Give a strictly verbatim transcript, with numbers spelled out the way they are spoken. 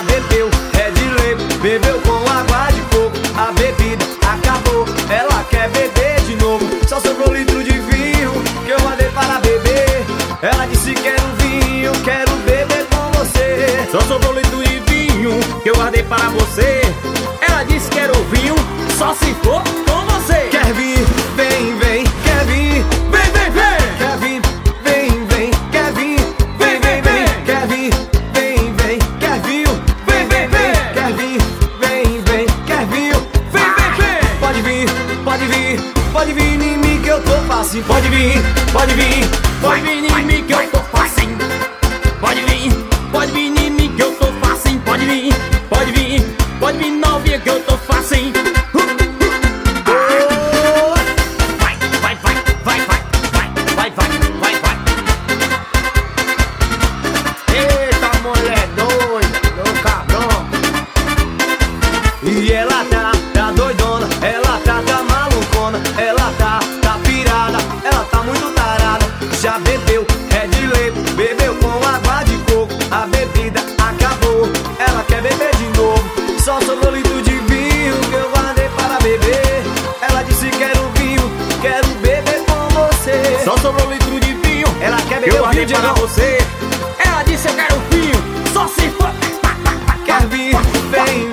bebeu, é de lei. Bebeu com água de coco, a bebida acabou. Ela quer beber de novo, só sobrou um litro de vinho que eu mandei para beber. Ela disse quero vinho, quero beber com você. Só sobrou um litro de vinho que eu guardei para você. Ela disse quero vinho, só se for com você. Quer vir, vem, vem, quer vir, vem, vem, vem. Quer vir, vem, vem, quer vir, vem, vem, vem. Quer vir, vem, vem, quer vir, vem, vem, vem. Quer vir, vem, vem, quer vir, vem, vem, vem. Pode vir, pode vir, pode vir em mim que eu tô fácil. Pode vir, pode vir, Pode vir em mim que eu tô facinho. Pode vir, pode vir em mim que eu tô facinho. Pode vir, pode vir, pode vir novinha que eu tô facinho. Vai, vai, vai, vai, vai, vai, vai, vai, vai, vai. Eita, mulher doida, louca, cabrão. E ela tá, tá doidona, ela tá, tá malucona. Ela tá, tá pirada, ela tá muito tarada. Já bebeu, é de lei, bebeu com água de coco. A bebida acabou, ela quer beber de novo. Só sobrou litro de vinho que eu guardei para beber. Ela disse quero vinho, quero beber com você. Só sobrou um litro de vinho, Ela quer que beber eu o guardei vinho, para Diegão. você. Ela disse eu quero vinho, só se for. Quer vir, vem,